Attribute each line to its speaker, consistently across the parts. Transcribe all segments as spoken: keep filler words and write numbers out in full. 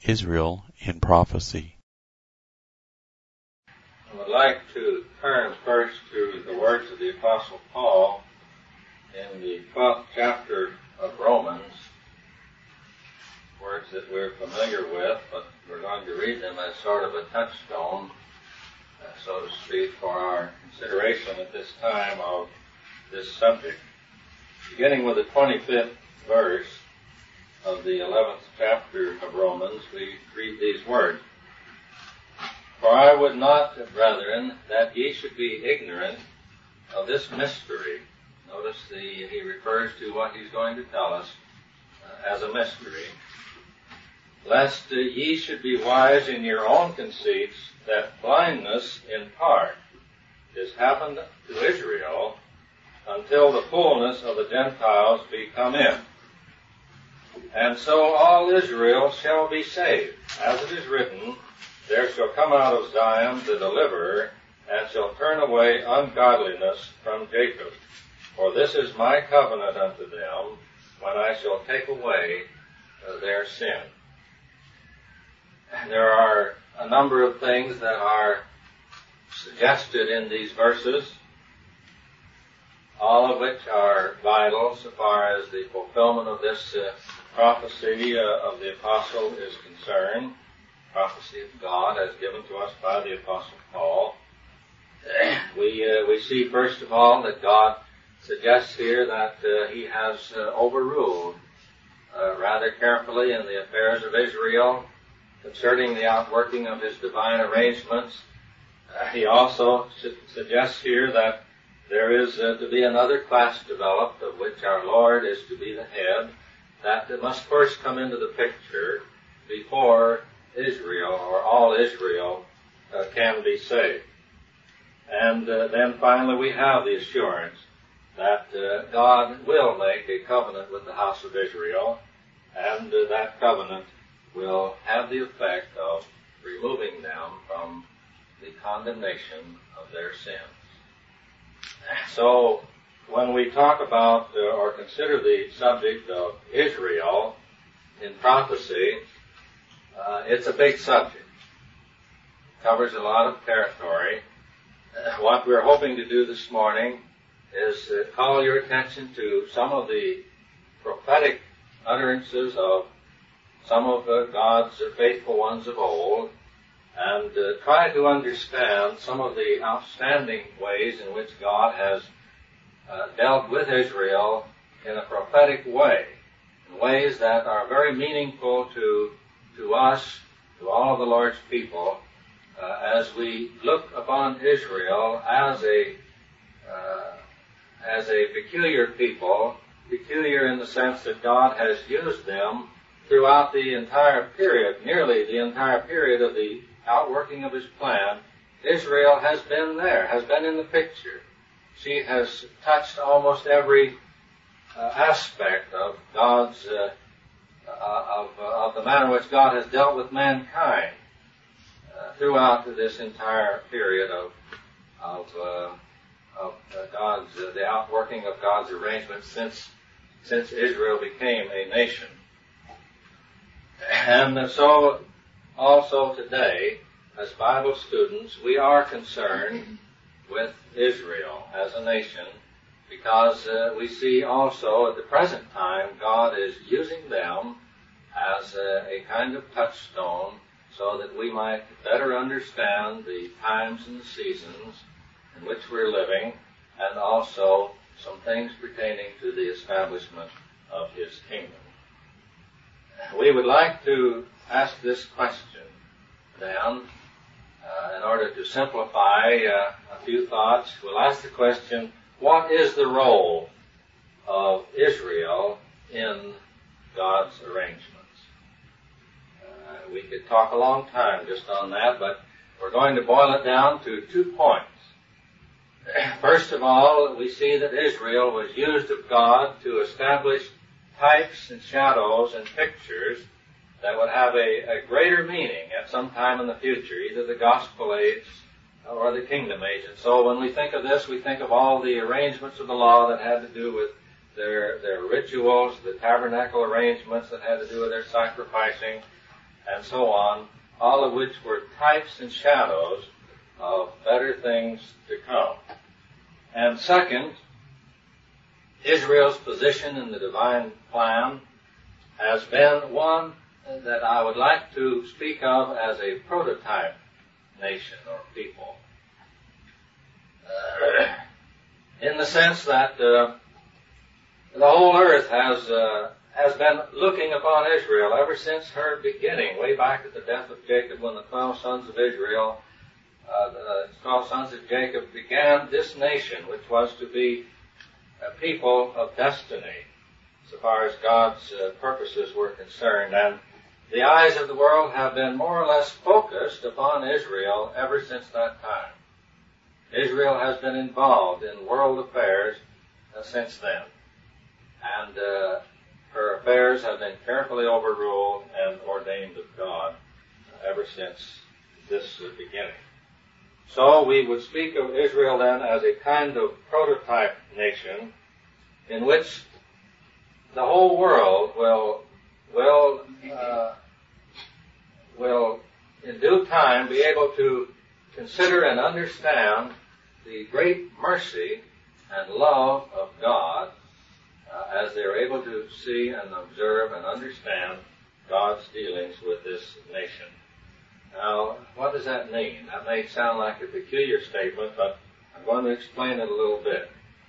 Speaker 1: Israel in prophecy.
Speaker 2: I would like to turn first to the words of the Apostle Paul in the twelfth chapter of Romans, words that we're familiar with, but we're going to read them as sort of a touchstone, uh, so to speak, for our consideration at this time of this subject. Beginning with the twenty-fifth verse of the eleventh chapter of Romans, we read these words. For I would not, brethren, that ye should be ignorant of this mystery. Notice the, he refers to what he's going to tell us uh, as a mystery. Lest uh, ye should be wise in your own conceits, that blindness in part is happened to Israel, until the fullness of the Gentiles be come in. And so all Israel shall be saved. As it is written, there shall come out of Zion the deliverer, and shall turn away ungodliness from Jacob. For this is my covenant unto them, when I shall take away uh, their sin. And there are a number of things that are suggested in these verses, all of which are vital so far as the fulfillment of this uh, prophecy uh, of the apostle is concerned, prophecy of God as given to us by the apostle Paul. We uh, we see first of all that God suggests here that uh, he has uh, overruled uh, rather carefully in the affairs of Israel concerning the outworking of his divine arrangements. Uh, he also su- suggests here that there is uh, to be another class developed, of which our Lord is to be the head, that must first come into the picture before Israel, or all Israel, uh, can be saved. And uh, then finally we have the assurance that uh, God will make a covenant with the house of Israel, and uh, that covenant will have the effect of removing them from the condemnation of their sins. So, when we talk about uh, or consider the subject of Israel in prophecy, uh, it's a big subject. It covers a lot of territory. Uh, what we're hoping to do this morning is uh, call your attention to some of the prophetic utterances of some of uh, God's faithful ones of old, and uh, try to understand some of the outstanding ways in which God has uh, dealt with Israel in a prophetic way, in ways that are very meaningful to to us, to all of the Lord's people, uh, as we look upon Israel as a uh, as a peculiar people, peculiar in the sense that God has used them throughout the entire period, nearly the entire period of the outworking of his plan. Israel has been there, has been in the picture. She has touched almost every uh, aspect of God's, uh, uh, of, uh, of the manner in which God has dealt with mankind uh, throughout this entire period of, of, uh, of uh, God's, uh, the outworking of God's arrangement since, since Israel became a nation. And so, also today, as Bible students, we are concerned with Israel as a nation, because uh, we see also at the present time God is using them as a, a kind of touchstone so that we might better understand the times and the seasons in which we're living, and also some things pertaining to the establishment of his kingdom. We would like to ask this question, then, uh, in order to simplify uh, a few thoughts. We'll ask the question, what is the role of Israel in God's arrangements? Uh, we could talk a long time just on that, but we're going to boil it down to two points. First of all, we see that Israel was used of God to establish types and shadows and pictures that would have a, a greater meaning at some time in the future, either the gospel age or the kingdom age. And so when we think of this, we think of all the arrangements of the law that had to do with their, their rituals, the tabernacle arrangements that had to do with their sacrificing, and so on, all of which were types and shadows of better things to come. And second, Israel's position in the divine plan has been one that I would like to speak of as a prototype nation or people. Uh, in the sense that uh, the whole earth has uh, has been looking upon Israel ever since her beginning, way back at the death of Jacob, when the twelve sons of Israel, uh, the twelve sons of Jacob began this nation, which was to be a people of destiny, so far as God's uh, purposes were concerned. And the eyes of the world have been more or less focused upon Israel ever since that time. Israel has been involved in world affairs uh, since then. And uh, her affairs have been carefully overruled and ordained of God uh, ever since this uh, beginning. So we would speak of Israel then as a kind of prototype nation in which the whole world will will uh, will in due time be able to consider and understand the great mercy and love of God uh, as they're able to see and observe and understand God's dealings with this nation. Now, what does that mean? That may sound like a peculiar statement, but I'm going to explain it a little bit.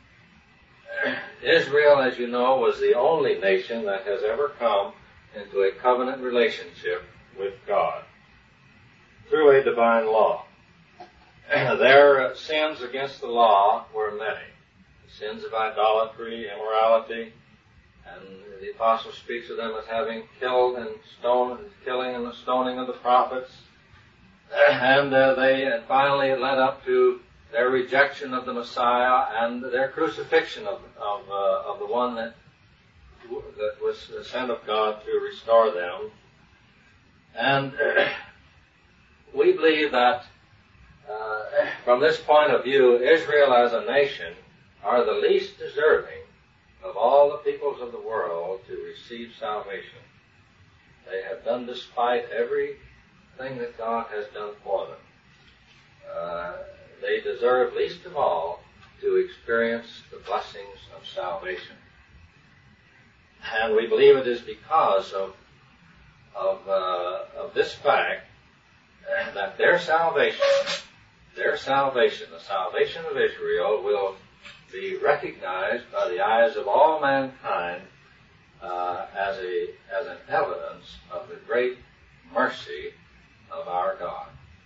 Speaker 2: Israel, as you know, was the only nation that has ever come into a covenant relationship with God through a divine law. Their sins against the law were many. The sins of idolatry, immorality, and the apostle speaks of them as having killed and stoned, killing and the stoning of the prophets. And uh, they, and finally it led up to their rejection of the Messiah and their crucifixion of of, uh, of the one that that was sent of God to restore them. And uh, we believe that uh, from this point of view, Israel as a nation are the least deserving of all the peoples of the world to receive salvation. They have done despite everything that God has done for them. Uh, they deserve least of all to experience the blessings of salvation. And we believe it is because of of, uh, of this fact that their salvation, their salvation, the salvation of Israel, will be recognized by the eyes of all mankind uh, as a as an evidence of the great mercy of our God.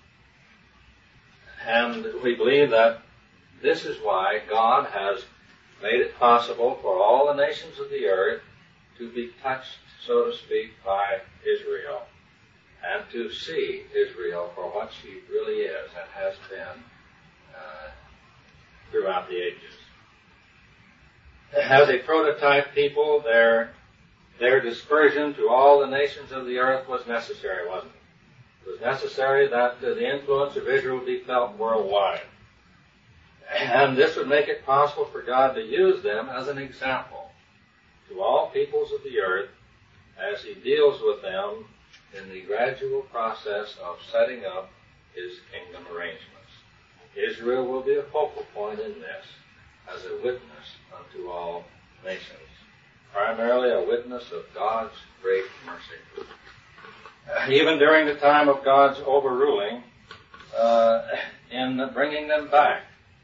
Speaker 2: And we believe that this is why God has made it possible for all the nations of the earth to be touched, so to speak, by Israel, and to see Israel for what she really is and has been uh, throughout the ages. As a prototype people, their their dispersion to all the nations of the earth was necessary, wasn't it? It was necessary that uh, the influence of Israel be felt worldwide. And this would make it possible for God to use them as an example to all peoples of the earth as He deals with them in the gradual process of setting up His kingdom arrangements. Israel will be a focal point in this as a witness unto all nations, primarily a witness of God's great mercy. Uh, even during the time of God's overruling, uh, in bringing them back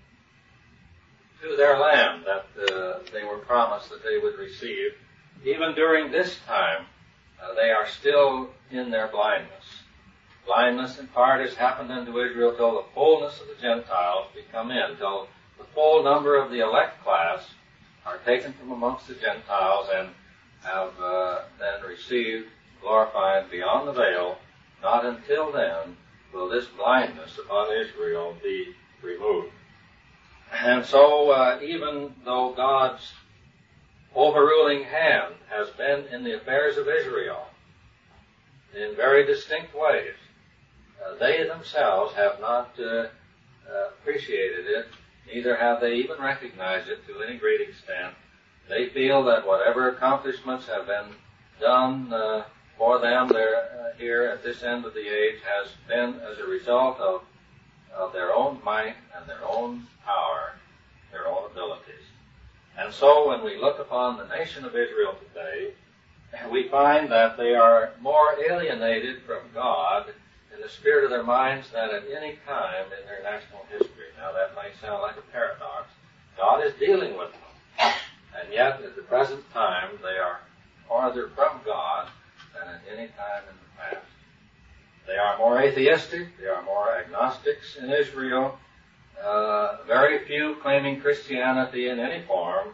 Speaker 2: to their land that uh, they were promised that they would receive, even during this time, uh, they are still in their blindness. Blindness, in part, has happened unto Israel till the fullness of the Gentiles be come in, till the full number of the elect class are taken from amongst the Gentiles and have uh, then received, glorified beyond the veil. Not until then will this blindness upon Israel be removed. And so, uh, even though God's overruling hand has been in the affairs of Israel in very distinct ways, uh, they themselves have not uh, uh, appreciated it, neither have they even recognized it to any great extent. They feel that whatever accomplishments have been done uh, for them there, uh, here at this end of the age has been as a result of, of their own might and their own power, their own abilities. And so when we look upon the nation of Israel today, we find that they are more alienated from God in the spirit of their minds than at any time in their national history. Now that might sound like a paradox. God is dealing with them. And yet at the present time they are farther from God than at any time in the past. They are more atheistic. They are more agnostics in Israel. Uh, very few claiming Christianity in any form.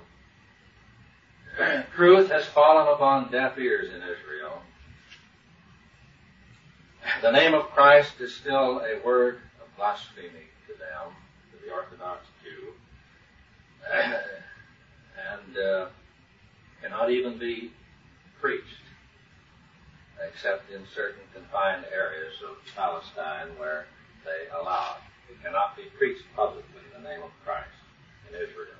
Speaker 2: Truth has fallen upon deaf ears in Israel. The name of Christ is still a word of blasphemy to them, to the Orthodox Jew, and uh, cannot even be preached, except in certain confined areas of Palestine where they allow it. It cannot be preached publicly in the name of Christ in Israel.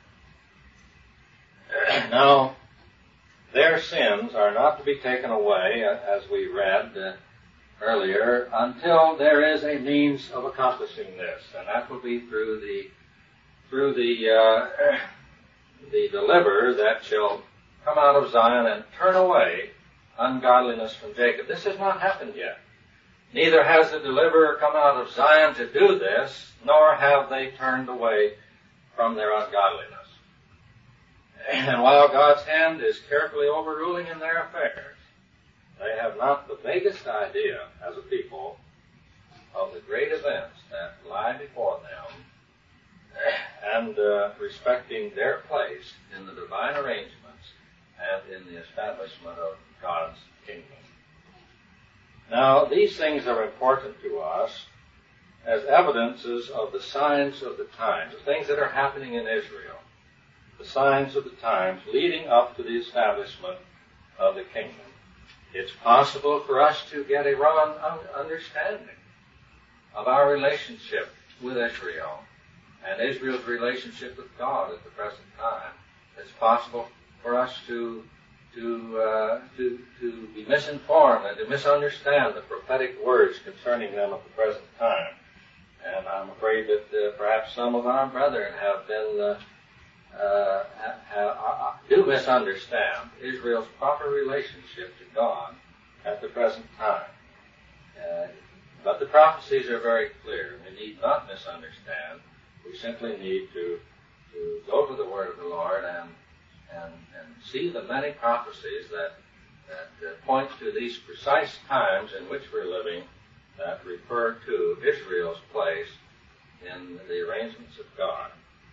Speaker 2: Now, their sins are not to be taken away, as we read uh, earlier, until there is a means of accomplishing this, and that will be through the through the uh, the deliverer that shall come out of Zion and turn away ungodliness from Jacob. This has not happened yet. Neither has the deliverer come out of Zion to do this, nor have they turned away from their ungodliness. And while God's hand is carefully overruling in their affairs, they have not the vaguest idea as a people of the great events that lie before them and uh, respecting their place in the divine arrangements and in the establishment of God's kingdom. Now, these things are important to us as evidences of the signs of the times, the things that are happening in Israel, the signs of the times leading up to the establishment of the kingdom. It's possible for us to get a wrong understanding of our relationship with Israel and Israel's relationship with God at the present time. It's possible for us to to uh, to to be misinformed and to misunderstand the prophetic words concerning them at the present time. And I'm afraid that uh, perhaps some of our brethren have been uh, uh, have, uh, do misunderstand Israel's proper relationship to God at the present time. Uh, but the prophecies are very clear. We need not misunderstand. We simply need to to go to the Word of the Lord and and, and see the many prophecies that that uh, point to these precise times in which we're living that refer to Israel's place in the arrangements of God.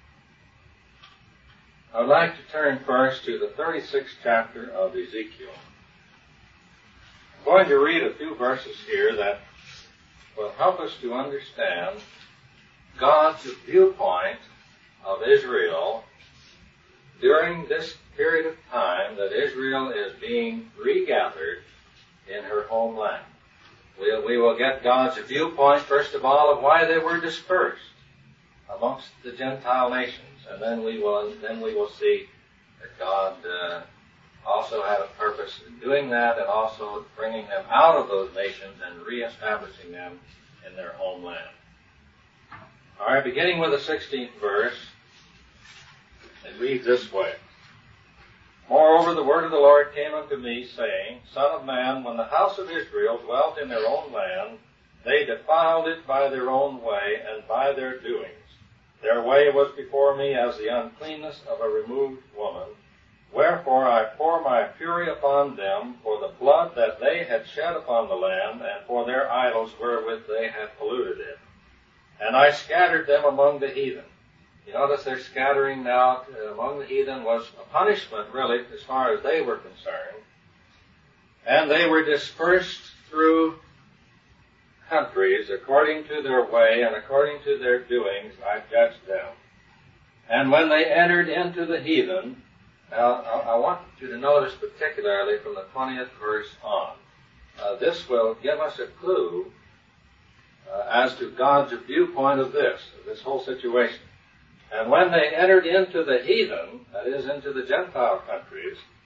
Speaker 2: I would like to turn first to the thirty-sixth chapter of Ezekiel. I'm going to read a few verses here that will help us to understand God's viewpoint of Israel during this period of time that Israel is being regathered in her homeland. We, we will get God's viewpoint, first of all, of why they were dispersed amongst the Gentile nations. And then we will, then we will see that God uh, also had a purpose in doing that and also bringing them out of those nations and reestablishing them in their homeland. All right, beginning with the sixteenth verse, it reads this way. Moreover, the word of the Lord came unto me, saying, Son of man, when the house of Israel dwelt in their own land, they defiled it by their own way and by their doings. Their way was before me as the uncleanness of a removed woman. Wherefore I pour my fury upon them for the blood that they had shed upon the land, and for their idols wherewith they had polluted it. And I scattered them among the heathen. You notice their scattering now among the heathen was a punishment, really, as far as they were concerned. And they were dispersed through countries according to their way and according to their doings I judged them. And when they entered into the heathen, now I want you to notice particularly from the twentieth verse on. Uh, this will give us a clue uh, as to God's viewpoint of this, of this whole situation. And when they entered into the heathen, that is, into the Gentile countries,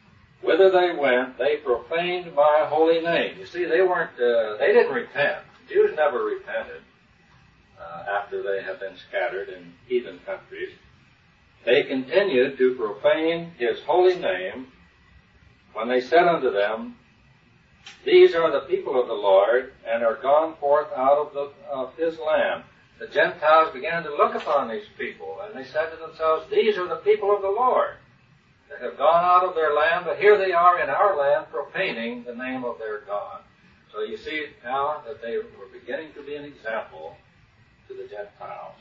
Speaker 2: whither they went, they profaned my holy name. You see, they weren't, uh, they didn't repent. Jews never repented uh, after they have been scattered in heathen countries. They continued to profane his holy name when they said unto them, these are the people of the Lord, and are gone forth out of, the, of his land. The Gentiles began to look upon these people, and they said to themselves, these are the people of the Lord that have gone out of their land, but here they are in our land profaning the name of their God. So you see now that they were beginning to be an example to the Gentiles.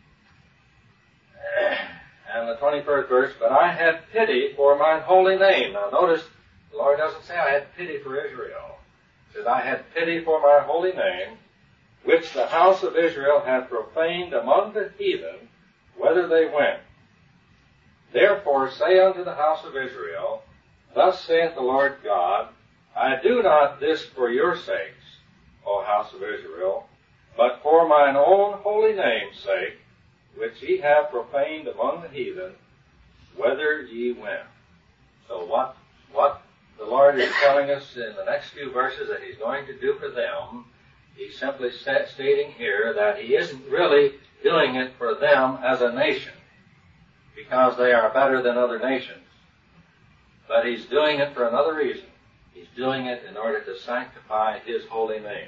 Speaker 2: And the twenty-first verse, but I had pity for mine holy name. Now notice, the Lord doesn't say I had pity for Israel. He says, I had pity for my holy name, which the house of Israel had profaned among the heathen, whither they went. Therefore say unto the house of Israel, thus saith the Lord God, I do not this for your sakes, O house of Israel, but for mine own holy name's sake, which ye have profaned among the heathen, whither ye went. So what, what the Lord is telling us in the next few verses that he's going to do for them, he's simply stating here that he isn't really doing it for them as a nation, because they are better than other nations. But he's doing it for another reason. He's doing it in order to sanctify his holy name,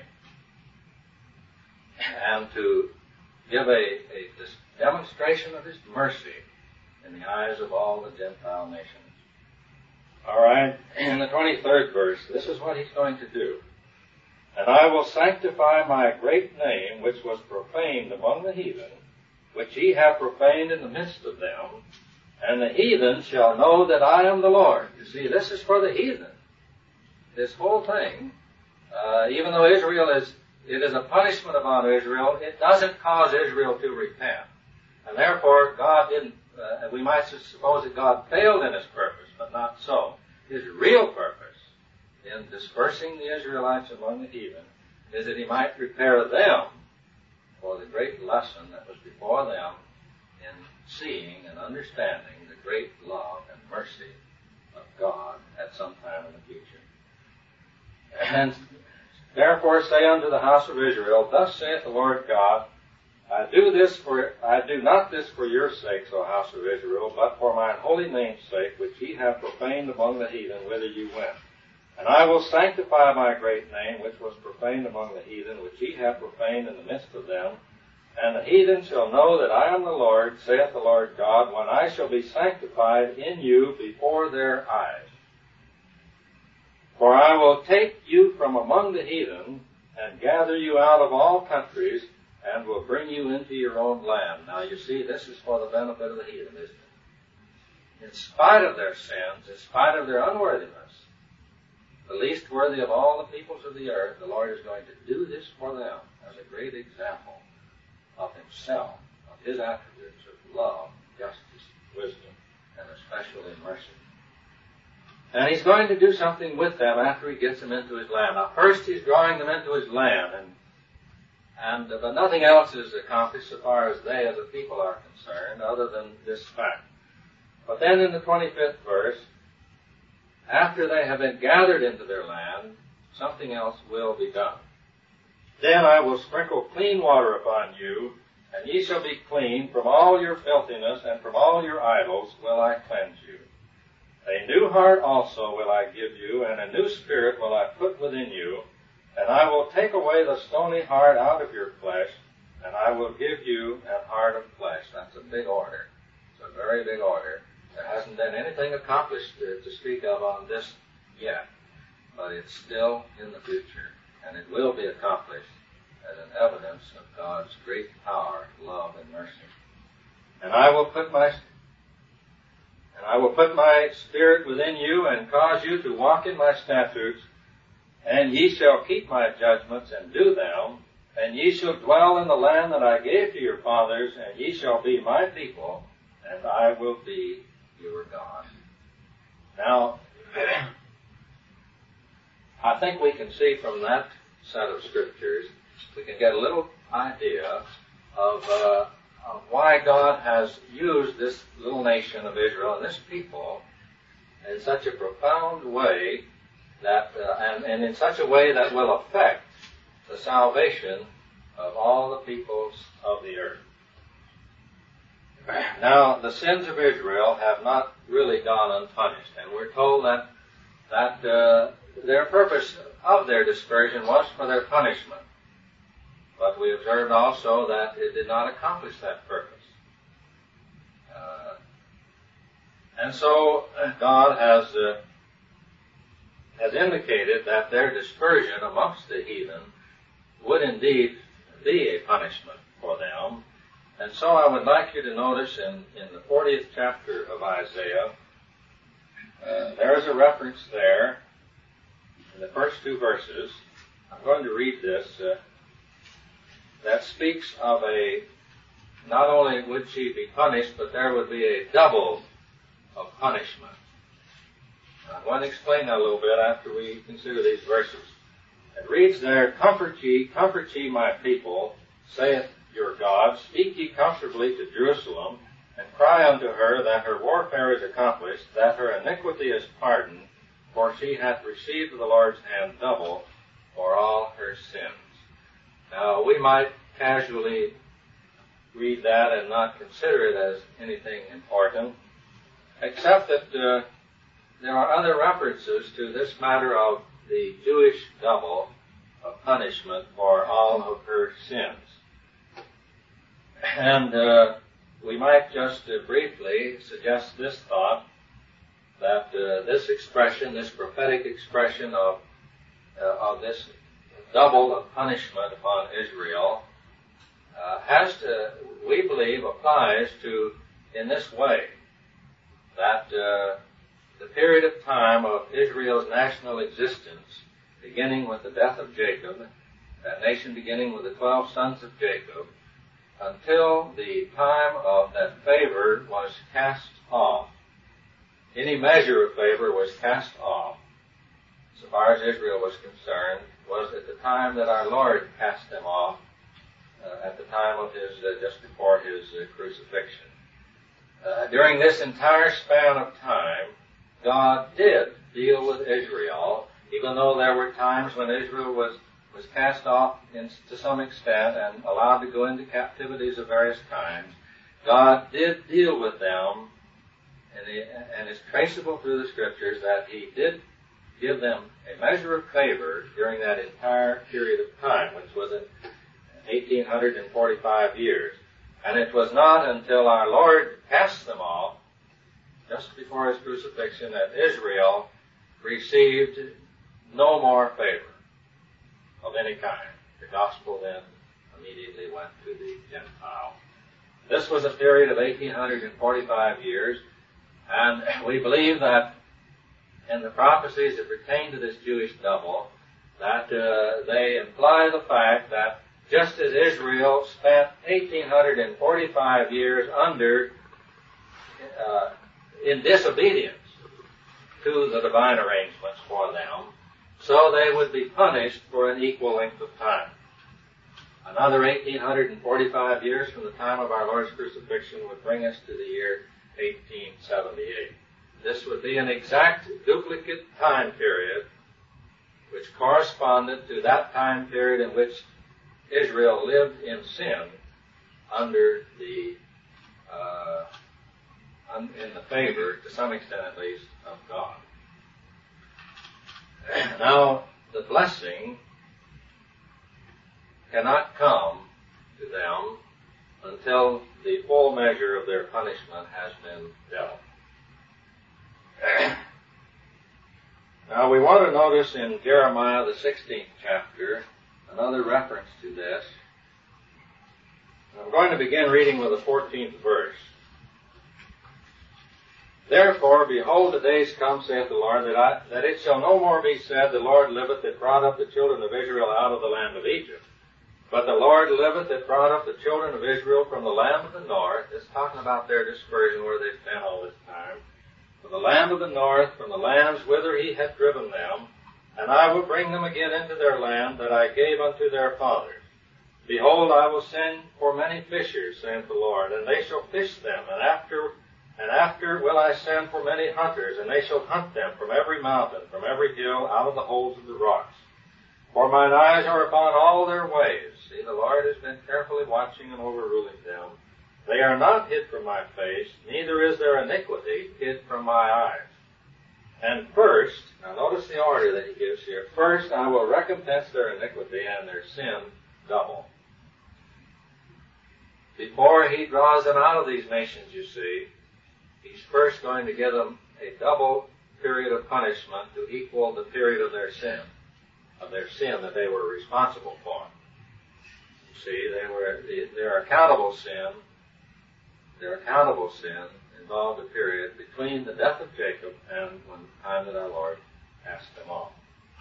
Speaker 2: and to give a, a demonstration of his mercy in the eyes of all the Gentile nations. All right, in the twenty-third verse, this is what he's going to do. And I will sanctify my great name, which was profaned among the heathen, which ye have profaned in the midst of them, and the heathen shall know that I am the Lord. You see, this is for the heathen. This whole thing, uh, even though Israel is, it is a punishment upon Israel, it doesn't cause Israel to repent. And therefore, God didn't, uh, we might suppose that God failed in his purpose, but not so. His real purpose in dispersing the Israelites among the heathen is that he might prepare them for the great lesson that was before them in seeing and understanding the great love and mercy of God at some time in the future. And therefore say unto the house of Israel, thus saith the Lord God, I do this for, I do not this for your sakes, O house of Israel, but for mine holy name's sake, which ye have profaned among the heathen, whither ye went. And I will sanctify my great name, which was profaned among the heathen, which ye have profaned in the midst of them. And the heathen shall know that I am the Lord, saith the Lord God, when I shall be sanctified in you before their eyes. For I will take you from among the heathen, and gather you out of all countries, and will bring you into your own land. Now you see, this is for the benefit of the heathen, isn't it? In spite of their sins, in spite of their unworthiness, the least worthy of all the peoples of the earth, the Lord is going to do this for them as a great example of himself, of his attributes of love, justice, wisdom, and especially mercy. And he's going to do something with them after he gets them into his land. Now first he's drawing them into his land, and and uh, but nothing else is accomplished so far as they as a people are concerned, other than this fact. But then in the twenty-fifth verse, after they have been gathered into their land, something else will be done. Then I will sprinkle clean water upon you, and ye shall be clean. From all your filthiness and from all your idols will I cleanse you. A new heart also will I give you, and a new spirit will I put within you. And I will take away the stony heart out of your flesh, and I will give you an heart of flesh. That's a big order. It's a very big order. There hasn't been anything accomplished to, to speak of on this yet, but it's still in the future, and it will be accomplished as an evidence of God's great power, love, and mercy. And I will put my and I will put my spirit within you, and cause you to walk in my statutes, and ye shall keep my judgments and do them, and ye shall dwell in the land that I gave to your fathers, and ye shall be my people, and I will be your God. Now, I think we can see from that set of scriptures, we can get a little idea of, uh, of why God has used this little nation of Israel and this people in such a profound way that, uh, and, and in such a way that will affect the salvation of all the peoples of the earth. Now, the sins of Israel have not really gone unpunished, and we're told that that uh, their purpose of their dispersion was for their punishment. But we observed also that it did not accomplish that purpose. Uh, and so God has uh, has indicated that their dispersion amongst the heathen would indeed be a punishment for them. And so I would like you to notice in, in the fortieth chapter of Isaiah, uh, there's a reference there in the first two verses. I'm going to read this. Uh, that speaks of a, not only would she be punished, but there would be a double of punishment. I'm going to explain that a little bit after we consider these verses. It reads there, Comfort ye, comfort ye my people, saith your God, speak ye comfortably to Jerusalem, and cry unto her that her warfare is accomplished, that her iniquity is pardoned, for she hath received of the Lord's hand double for all her sins. Now, we might casually read that and not consider it as anything important, except that uh, there are other references to this matter of the Jewish double of punishment for all of her sins. And uh, we might just uh, briefly suggest this thought, that uh, this expression, this prophetic expression of uh, of this double of punishment upon Israel, uh, has to, we believe, applies to in this way, that uh, the period of time of Israel's national existence, beginning with the death of Jacob, that nation beginning with the twelve sons of Jacob, until the time of that favor was cast off. Any measure of favor was cast off, so far as Israel was concerned, was at the time that our Lord cast them off, uh, at the time of his, uh, just before his uh, crucifixion. Uh, during this entire span of time, God did deal with Israel, even though there were times when Israel was was cast off in, to some extent and allowed to go into captivities of various kinds. God did deal with them, and, he, and it's traceable through the Scriptures that He did give them a measure of favor during that entire period of time, which was in eighteen forty-five years. And it was not until our Lord cast them off, just before His crucifixion, that Israel received no more favor of any kind. The gospel then immediately went to the Gentile. This was a period of eighteen forty-five years, and we believe that in the prophecies that pertain to this Jewish double, that uh, they imply the fact that just as Israel spent eighteen forty-five years under, uh, in disobedience to the divine arrangements for them, so they would be punished for an equal length of time. Another eighteen forty-five years from the time of our Lord's crucifixion would bring us to the year eighteen seventy-eight. This would be an exact duplicate time period which corresponded to that time period in which Israel lived in sin under the, uh, un- in the favor, to some extent at least, of God. Now, the blessing cannot come to them until the full measure of their punishment has been dealt. Now, we want to notice in Jeremiah, the sixteenth chapter, another reference to this. I'm going to begin reading with the fourteenth verse. Therefore, behold, the days come, saith the Lord, that, I, that it shall no more be said, the Lord liveth that brought up the children of Israel out of the land of Egypt. But the Lord liveth that brought up the children of Israel from the land of the north. It's talking about their dispersion where they've been all this time. From the land of the north, from the lands whither he hath driven them. And I will bring them again into their land that I gave unto their fathers. Behold, I will send for many fishers, saith the Lord, and they shall fish them, and after And after will I send for many hunters, and they shall hunt them from every mountain, from every hill, out of the holes of the rocks. For mine eyes are upon all their ways. See, the Lord has been carefully watching and overruling them. They are not hid from my face, neither is their iniquity hid from my eyes. And first, now notice the order that he gives here. First, I will recompense their iniquity and their sin double. Before he draws them out of these nations, you see, he's first going to give them a double period of punishment to equal the period of their sin, of their sin that they were responsible for. You see, they were, their accountable sin, their accountable sin involved a period between the death of Jacob and when the time that our Lord cast them off.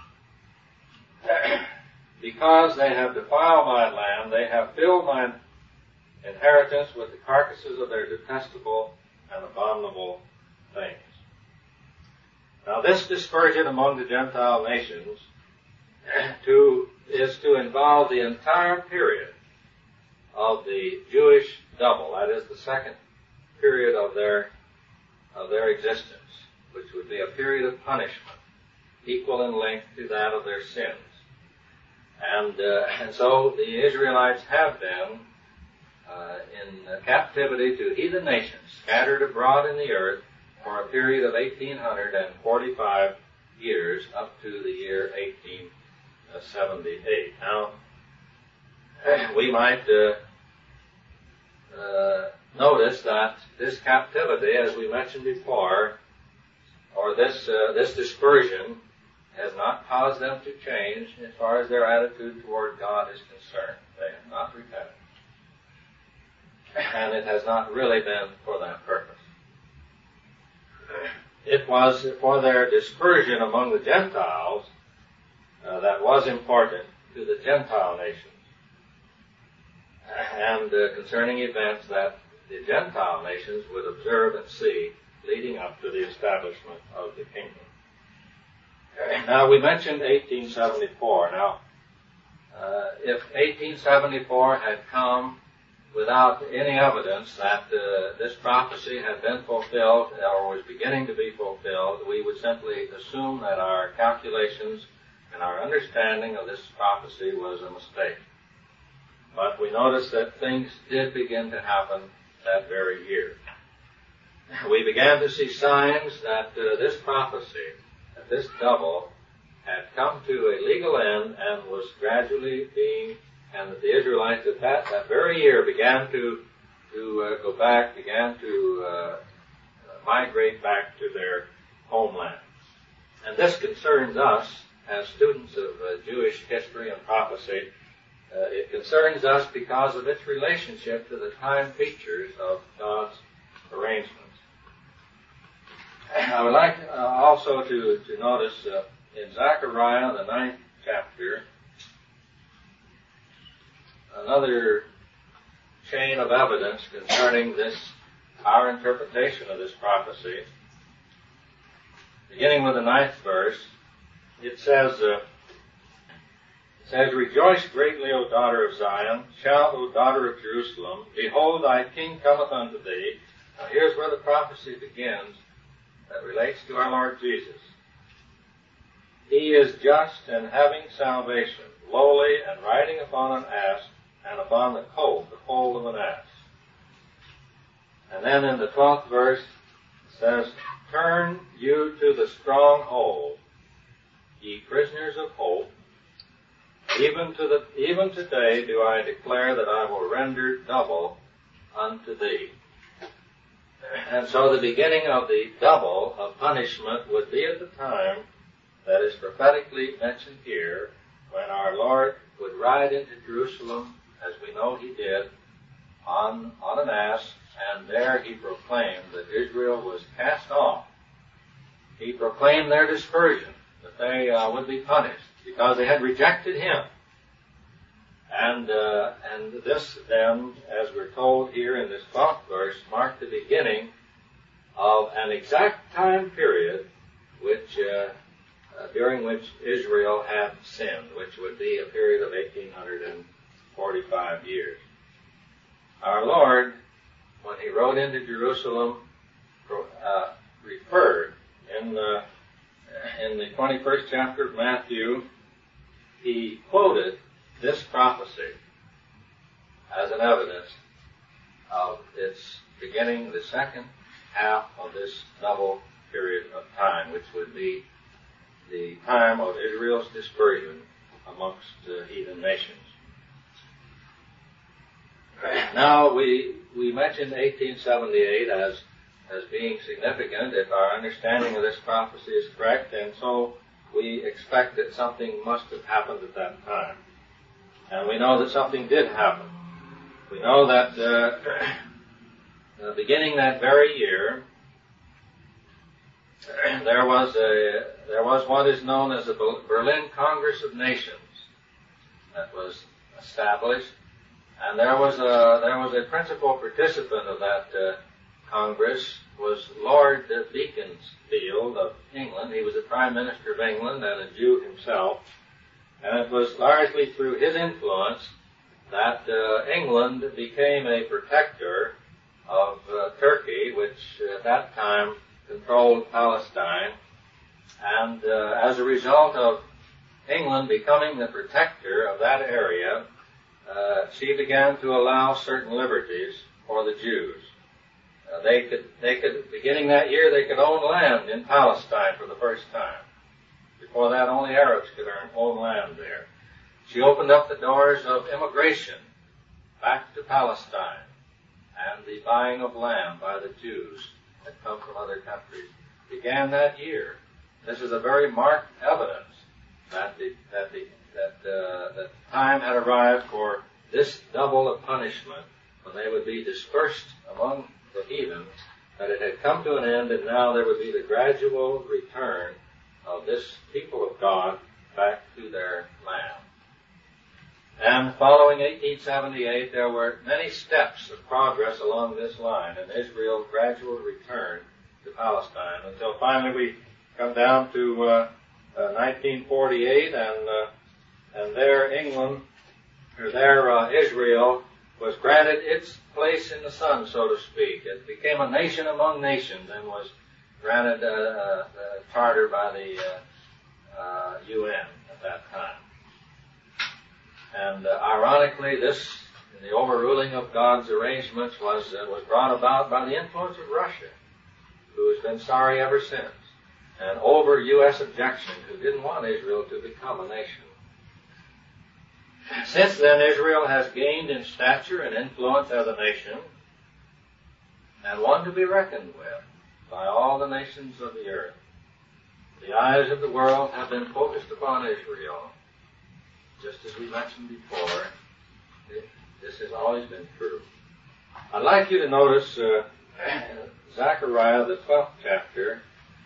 Speaker 2: Because they have defiled my land, they have filled my inheritance with the carcasses of their detestable and abominable things. Now this dispersion among the Gentile nations to, is to involve the entire period of the Jewish double, that is the second period of their of their existence, which would be a period of punishment, equal in length to that of their sins. And uh, and so the Israelites have been uh, in captivity to heathen nations, scattered abroad in the earth for a period of eighteen forty-five years, up to the year eighteen seventy-eight. Now, we might uh, uh, notice that this captivity, as we mentioned before, or this uh, this dispersion, has not caused them to change as far as their attitude toward God is concerned. They have not repented. And it has not really been for that purpose. It was for their dispersion among the Gentiles uh, that was important to the Gentile nations, and uh, concerning events that the Gentile nations would observe and see leading up to the establishment of the kingdom. Now, we mentioned eighteen seventy-four. Now, uh, if eighteen seventy-four had come without any evidence that uh, this prophecy had been fulfilled or was beginning to be fulfilled, we would simply assume that our calculations and our understanding of this prophecy was a mistake. But we notice that things did begin to happen that very year. We began to see signs that uh, this prophecy, that this double, had come to a legal end and was gradually being, and that the Israelites at that, that very year began to to uh, go back, began to uh, migrate back to their homeland. And this concerns us as students of uh, Jewish history and prophecy. Uh, it concerns us because of its relationship to the time features of God's arrangements. I would like uh, also to, to notice uh, in Zechariah, the ninth chapter, another chain of evidence concerning this, our interpretation of this prophecy. Beginning with the ninth verse, it says, uh, it says, Rejoice greatly, O daughter of Zion. Shout, O daughter of Jerusalem. Behold, thy king cometh unto thee. Now here's where the prophecy begins that relates to our Lord Jesus. He is just and having salvation, lowly and riding upon an ass, and upon the colt, the foal of an ass. And then in the twelfth verse, it says, Turn you to the stronghold, ye prisoners of hope. Even to the even today do I declare that I will render double unto thee. And so the beginning of the double of punishment would be at the time that is prophetically mentioned here, when our Lord would ride into Jerusalem, as we know he did, on, on an ass, and there he proclaimed that Israel was cast off. He proclaimed their dispersion, that they uh, would be punished because they had rejected him. And uh, and this then, as we're told here in this twelfth verse, marked the beginning of an exact time period which uh, uh, during which Israel had sinned, which would be a period of eighteen forty-five years. Our Lord, when he rode into Jerusalem uh, referred. In the, in the twenty-first chapter of Matthew, he quoted this prophecy as an evidence of its beginning, the second half of this double period of time, which would be the time of Israel's dispersion amongst the heathen nations. Now, we we mentioned eighteen seventy-eight as as being significant if our understanding of this prophecy is correct, and so we expect that something must have happened at that time. And we know that something did happen. We know that uh, uh, beginning that very year, there was a there was what is known as the Berlin Congress of Nations that was established, and there was a there was a principal participant of that uh, Congress was Lord Beaconsfield of England. He was the Prime Minister of England and a Jew himself, and it was largely through his influence that uh, England became a protector of uh, Turkey, which at that time controlled Palestine, and uh, as a result of England becoming the protector of that area, uh, she began to allow certain liberties for the Jews. Uh, they could, they could, beginning that year, they could own land in Palestine for the first time. Before that, only Arabs could earn, own land there. She opened up the doors of immigration back to Palestine and the buying of land by the Jews that come from other countries began that year. This is a very marked evidence that the that the that uh, that time had arrived for this double of punishment when they would be dispersed among the heathen, that it had come to an end, and now there would be the gradual return of this people of God back to their land. And following eighteen seventy-eight, there were many steps of progress along this line, and Israel's gradual return to Palestine, until finally we come down to uh, uh, nineteen forty-eight, and uh, and there England, or there uh, Israel, was granted its place in the sun, so to speak. It became a nation among nations and was granted a, a, a charter by the uh, uh, U N at that time. And uh, ironically, this, in the overruling of God's arrangements, was uh, was brought about by the influence of Russia, who has been sorry ever since, and over U S objection, who didn't want Israel to become a nation. Since then, Israel has gained in stature and influence as a nation, and one to be reckoned with by all the nations of the earth. The eyes of the world have been focused upon Israel. Just as we mentioned before, it, this has always been true. I'd like you to notice uh, Zechariah, the twelfth chapter,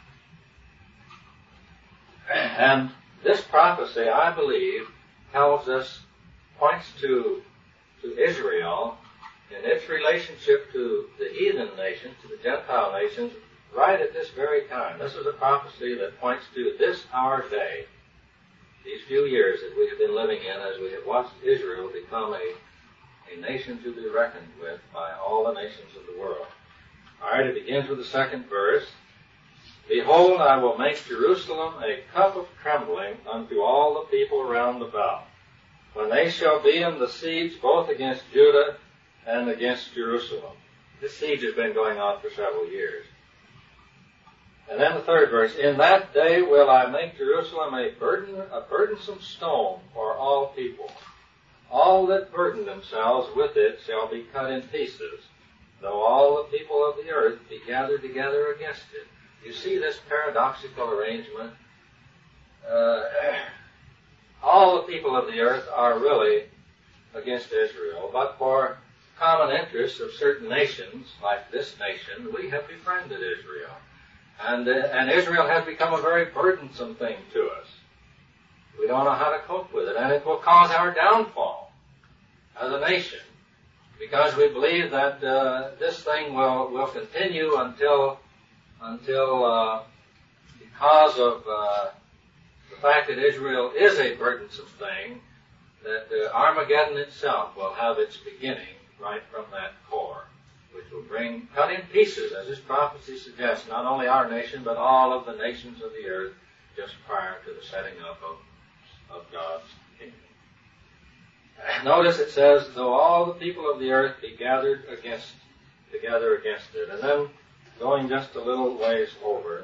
Speaker 2: and this prophecy, I believe, tells us, points to to Israel in its relationship to the heathen nations, to the Gentile nations, right at this very time. This is a prophecy that points to this our day, these few years that we have been living in as we have watched Israel become a, a nation to be reckoned with by all the nations of the world. All right, it begins with the second verse. Behold, I will make Jerusalem a cup of trembling unto all the people round about, when they shall be in the siege both against Judah and against Jerusalem. This siege has been going on for several years. And then the third verse, in that day will I make Jerusalem a burden, a burdensome stone for all people. All that burden themselves with it shall be cut in pieces, though all the people of the earth be gathered together against it. You see this paradoxical arrangement? Uh, all the people of the earth are really against Israel, but for common interests of certain nations, like this nation, we have befriended Israel. And, uh, and Israel has become a very burdensome thing to us. We don't know how to cope with it, and it will cause our downfall as a nation, because we believe that uh, this thing will, will continue until, until uh, because of uh, the fact that Israel is a burdensome thing, that uh, Armageddon itself will have its beginning right from that core. which will bring, cut in pieces, as this prophecy suggests, not only our nation, but all of the nations of the earth just prior to the setting up of, of God's kingdom. Notice it says, though all the people of the earth be gathered against, together against it. And then, going just a little ways over,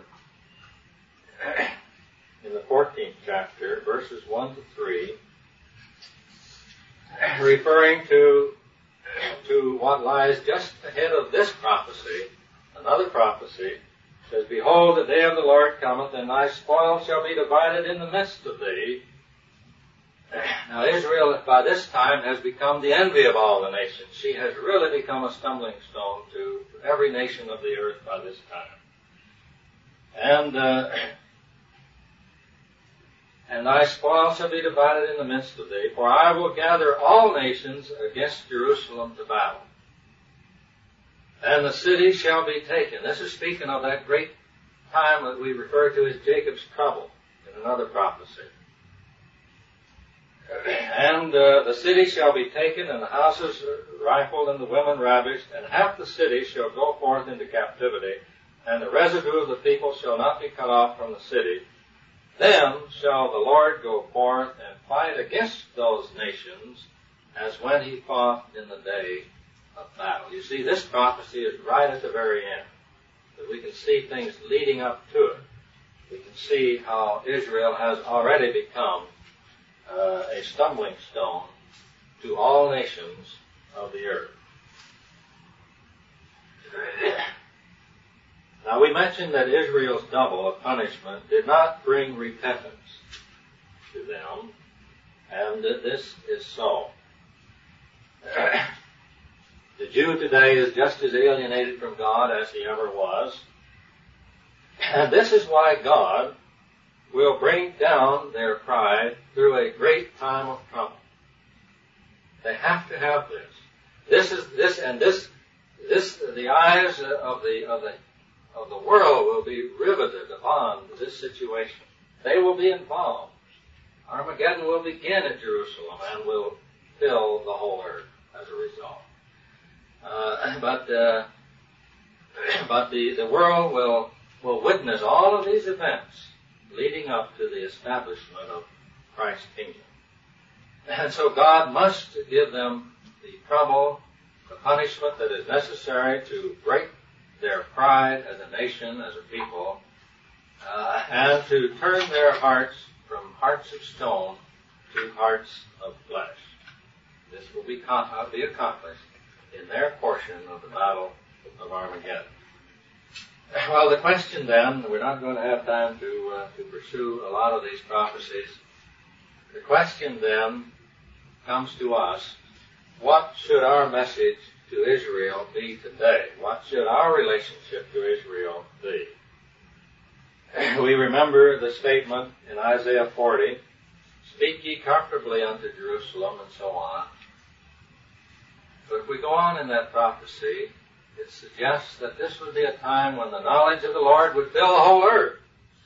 Speaker 2: in the fourteenth chapter, verses one to three, referring to, to what lies just ahead of this prophecy, another prophecy, says, behold, the day of the Lord cometh, and thy spoil shall be divided in the midst of thee. Now Israel by this time has become the envy of all the nations. She has really become a stumbling stone to every nation of the earth by this time. And, uh, and thy spoil shall be divided in the midst of thee, for I will gather all nations against Jerusalem to battle. And the city shall be taken. This is speaking of that great time that we refer to as Jacob's trouble in another prophecy. And uh, the city shall be taken, and the houses rifled, and the women ravished, and half the city shall go forth into captivity, and the residue of the people shall not be cut off from the city. Then shall the Lord go forth and fight against those nations, as when he fought in the day of battle. You see, this prophecy is right at the very end, that we can see things leading up to it. We can see how Israel has already become Uh, a stumbling stone to all nations of the earth. Now we mentioned that Israel's double of punishment did not bring repentance to them, and that this is so. The Jew today is just as alienated from God as he ever was, and this is why God will bring down their pride through a great time of trouble. They have to have this. This is this and this. This the eyes of the of the of the world will be riveted upon this situation. They will be involved. Armageddon will begin at Jerusalem and will fill the whole earth as a result. Uh, but uh, but the the world will will witness all of these events leading up to the establishment of Christ's kingdom. And so God must give them the trouble, the punishment that is necessary to break their pride as a nation, as a people, uh, and to turn their hearts from hearts of stone to hearts of flesh. This will be, uh, be accomplished in their portion of the battle of Armageddon. Well, the question then, we're not going to have time to uh, to pursue a lot of these prophecies. The question then comes to us, what should our message to Israel be today? What should our relationship to Israel be? We remember the statement in Isaiah forty, speak ye comfortably unto Jerusalem, and so on. But if we go on in that prophecy, it suggests that this would be a time when the knowledge of the Lord would fill the whole earth.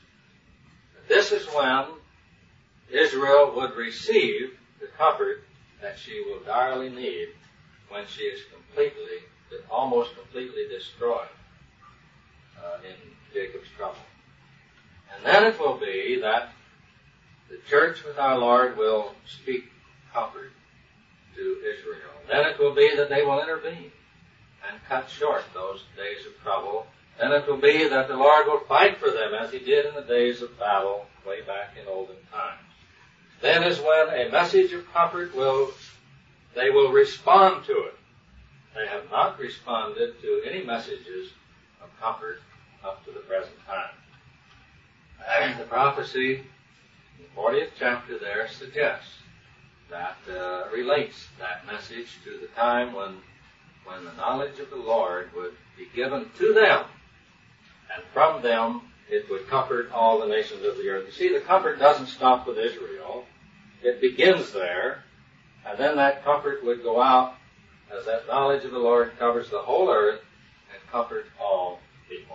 Speaker 2: This is when Israel would receive the comfort that she will direly need when she is completely, almost completely destroyed uh, in Jacob's trouble. And then it will be that the church with our Lord will speak comfort to Israel. Then it will be that they will intervene and cut short those days of trouble. Then it will be that the Lord will fight for them as he did in the days of battle way back in olden times. Then is when a message of comfort will, they will respond to it. They have not responded to any messages of comfort up to the present time. And the prophecy in the fortieth chapter there suggests that, uh, relates that message to the time when when the knowledge of the Lord would be given to them, and from them it would comfort all the nations of the earth. You see, the comfort doesn't stop with Israel. It begins there, and then that comfort would go out as that knowledge of the Lord covers the whole earth and comforts all people.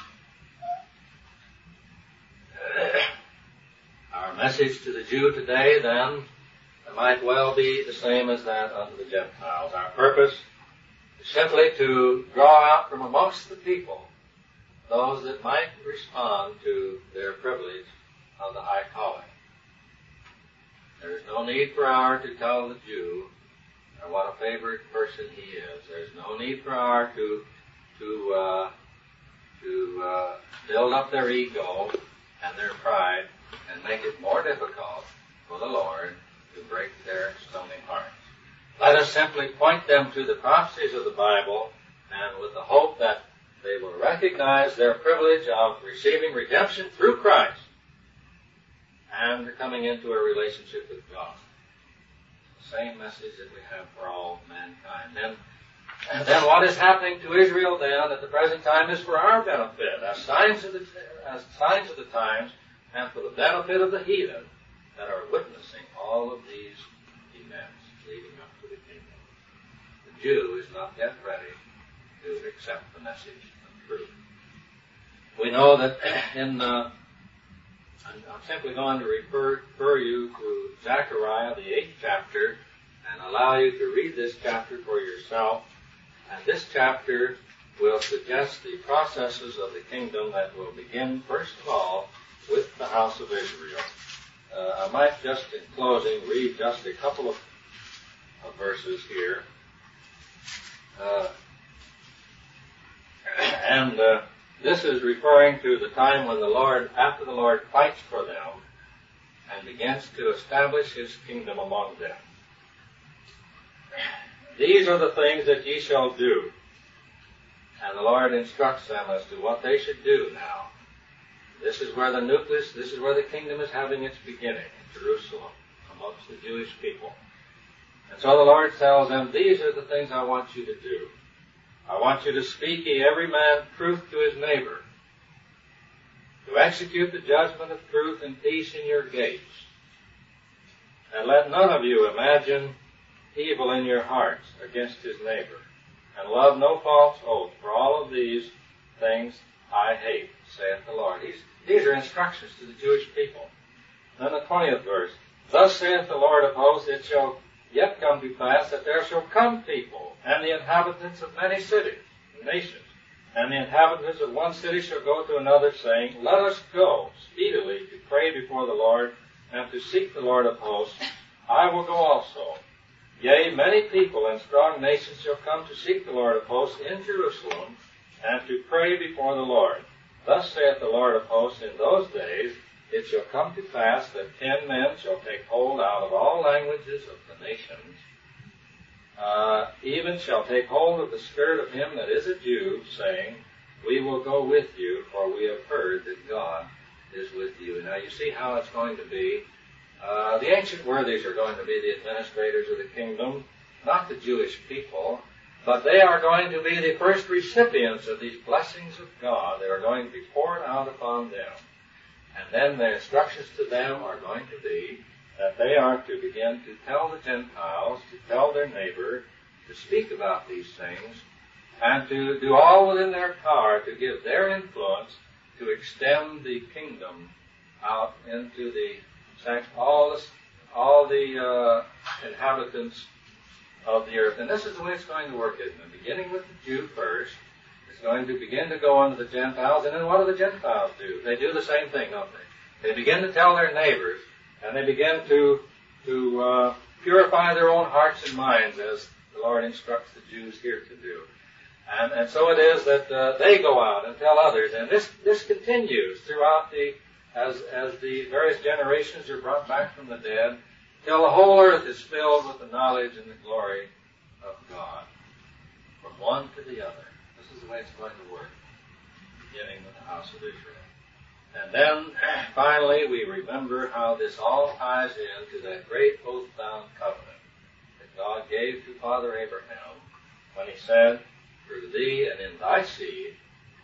Speaker 2: Our message to the Jew today, then, might well be the same as that unto the Gentiles. Our purpose is simply to draw out from amongst the people those that might respond to their privilege of the high calling. There's no need for our to tell the Jew or what a favored person he is. There's no need for our to to uh, to uh, build up their ego and their pride and make it more difficult for the Lord to break their stony hearts. Let us simply point them to the prophecies of the Bible, and with the hope that they will recognize their privilege of receiving redemption through Christ and coming into a relationship with God. The same message that we have for all mankind. Then, and then what is happening to Israel then at the present time is for our benefit, as signs of the, as signs of the times, and for the benefit of the heathen that are witnessing all of these events leading up to the kingdom. The Jew is not yet ready to accept the message of truth. We know that in, uh, I'm simply going to refer, refer you to Zechariah, the eighth chapter, and allow you to read this chapter for yourself. And this chapter will suggest the processes of the kingdom that will begin, first of all, with the house of Israel. Uh, I might just, in closing, read just a couple of, of verses here. Uh, and uh, this is referring to the time when the Lord, after the Lord fights for them and begins to establish His kingdom among them. These are the things that ye shall do. And the Lord instructs them as to what they should do now. This is where the nucleus, this is where the kingdom is having its beginning, in Jerusalem, amongst the Jewish people. And so the Lord tells them, these are the things I want you to do. I want you to speak ye every man truth to his neighbor, to execute the judgment of truth and peace in your gates. And let none of you imagine evil in your hearts against his neighbor, and love no false oath, for all of these things I hate, saith the Lord. These, these are instructions to the Jewish people. Then the twentieth verse, thus saith the Lord of hosts, it shall yet come to pass that there shall come people, and the inhabitants of many cities, nations, and the inhabitants of one city shall go to another, saying, let us go speedily to pray before the Lord, and to seek the Lord of hosts. I will go also. Yea, many people and strong nations shall come to seek the Lord of hosts in Jerusalem, and to pray before the Lord. Thus saith the Lord of hosts, in those days it shall come to pass that ten men shall take hold out of all languages of the nations, uh, even shall take hold of the spirit of him that is a Jew, saying, we will go with you, for we have heard that God is with you. Now you see how it's going to be. Uh, the ancient worthies are going to be the administrators of the kingdom, not the Jewish people, but they are going to be the first recipients of these blessings of God. They are going to be poured out upon them. And then the instructions to them are going to be that they are to begin to tell the Gentiles, to tell their neighbor, to speak about these things, and to do all within their power to give their influence to extend the kingdom out into the all the, all the uh, inhabitants of the earth. And this is the way it's going to work, isn't it? Beginning with the Jew first, it's going to begin to go on to the Gentiles, and then what do the Gentiles do? They do the same thing, don't they? They begin to tell their neighbors, and they begin to to uh, purify their own hearts and minds, as the Lord instructs the Jews here to do. And, and so it is that uh, they go out and tell others, and this this continues throughout the As, as the various generations are brought back from the dead, till the whole earth is filled with the knowledge and the glory of God, from one to the other. This is the way it's going to work, beginning with the house of Israel. And then, finally, we remember how this all ties into that great oath-bound covenant that God gave to Father Abraham when he said, through thee and in thy seed,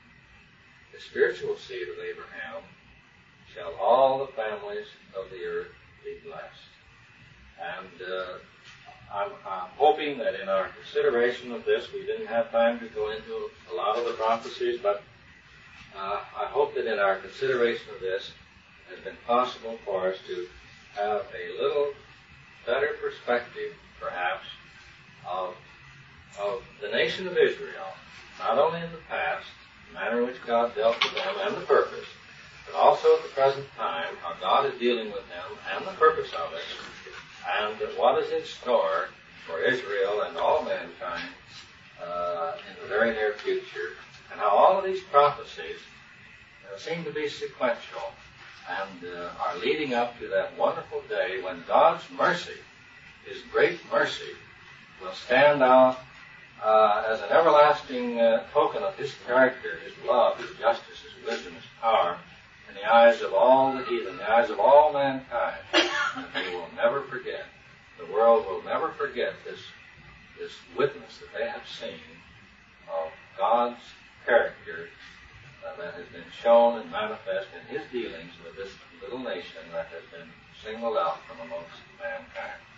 Speaker 2: the spiritual seed of Abraham, shall all the families of the earth be blessed. And uh, I'm, I'm hoping that in our consideration of this, we didn't have time to go into a lot of the prophecies, but uh, I hope that in our consideration of this, it has been possible for us to have a little better perspective, perhaps, of, of the nation of Israel, not only in the past, the manner in which God dealt with them and the purpose, but also at the present time, how God is dealing with them and the purpose of it, and what is in store for Israel and all mankind uh, in the very near future, and how all of these prophecies uh, seem to be sequential and uh, are leading up to that wonderful day when God's mercy, His great mercy, will stand out uh, as an everlasting uh, token of His character, His love, His justice, His wisdom, His power, in the eyes of all the heathen, in the eyes of all mankind. And they will never forget. The world will never forget this, this witness that they have seen of God's character uh, that has been shown and manifest in His dealings with this little nation that has been singled out from amongst mankind.